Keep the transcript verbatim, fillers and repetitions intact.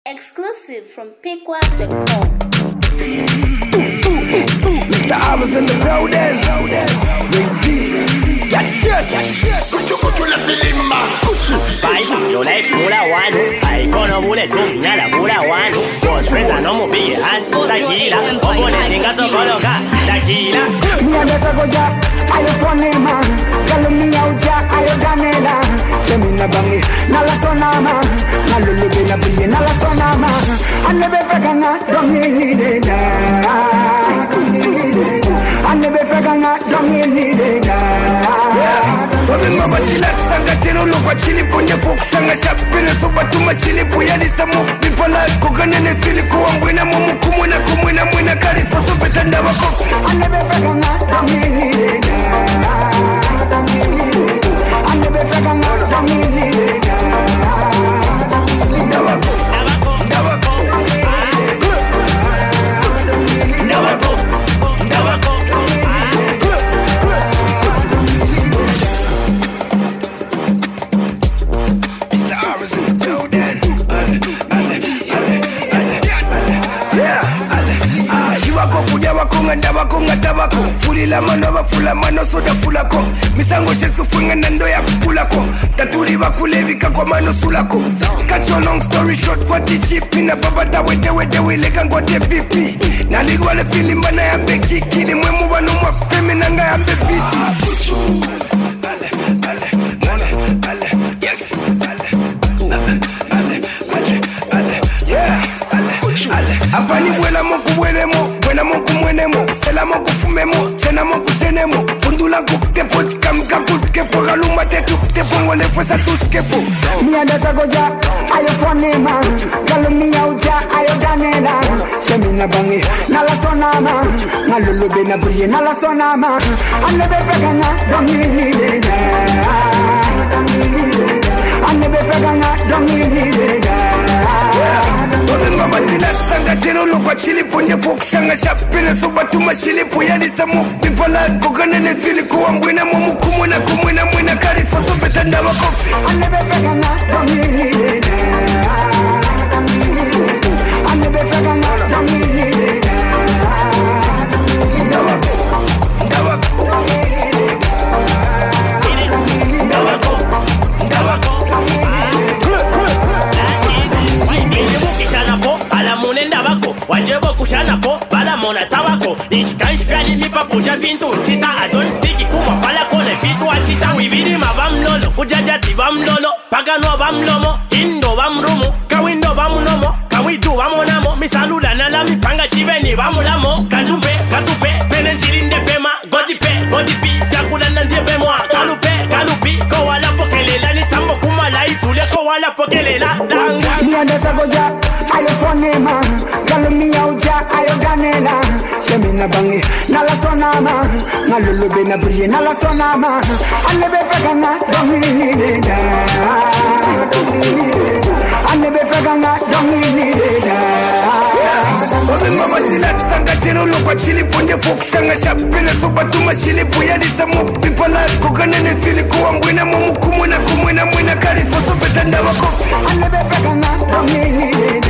Exclusive from Pickwap dot com. Mister I was in the building. Spice, yo lei pula wanu. Ai kono bule tumina la pula wanu. Boss friends no mo be and tequila. Obo le tinga so koloka tequila. Me and the goja, ayo funny man. Kalu mi auja, ayo ganela. Chemina bangi, nala sonama. Nalulu bina buye, nala sonama. Anebe fekana, dongi ni da. Anebe fekana, dongi ni da. Mama chilat sanga tero lokwa chili ponye folk sanga shapene soba tuma chili poya lisa mo bipola kokane ne fili ko ambwena mo mukumuna kumuna mwena kari foso petanda wako anebe fekana dongi da anebe fekana dongi da ndawako ndawako ndawako ndawako was in the building. Shiwako kuja wako nganda wako nganda wako fulila mano bafula mano soda fulako misango shesu funga nando ya kupulako taturi bakulebika kwa mano sulako cut your long story short kwa tichipi na baba dawe dewe dewe leka ngote pipi naligwa le filimba na yambe kikili mwemu banu mwapeme nanga yambe biti yes Apani buena moku buenemo, buena moku muenemo, sela moku fumemo, chena moku chenemo, fundula kukte pot kam kakutke po galuma te tukte pongo le fuesa tuskepo. Mi anda sagoja, ayo fonema, galumi auja, ayo ganela, chemina bangi, nala sonama, nalulu bena buye nala sonama, anebe fegana, dongi ni da, anebe fegana, dongi ni da. Mama chilat sanga tero lokwa chili ponye folk sanga shapene soba tuma chili poya lisa mo bipola kokane ne fili ko ambwena mo mukumuna kumuna mwena kari foso petanda wako anebe fegana dongi da anebe fegana dongi da ndawako ndawako ndawako ndawako Wajebo kushana po, bala mona tabako Nishkan shfyali lipa puja fintu Chita adon tiki kuma pala kone fitu Achita wibidi ma bam lolo Kujajati bam lolo Pagano bam lomo Indo bam rumu Kawindo bam nomo Kawidu bam namo Misalula nala mi panga chiveni bam lamo Kanupe, katupe Penen chirinde pema Godi pe, godi pi Zakula nandie pe moa Kalupe, kalupi Kowala pokelela Ni tambo kumala itule Kowala pokelela Danga Mi anda sagoja Ayo fonema Galumi auja ayo ganela Chemina bangi nala sonama Nalulu bena buye nala sonama Anebe fegana dongi ni da Anebe fegana dongi ni da Mama chilat sanga tero lokwa chili ponye folk sanga shapene soba tuma chili poya lisa mo bipola kokane ne fili ko ambwena mo mukumuna kumuna mwena kari foso petanda wako Anebe fegana dongi ni da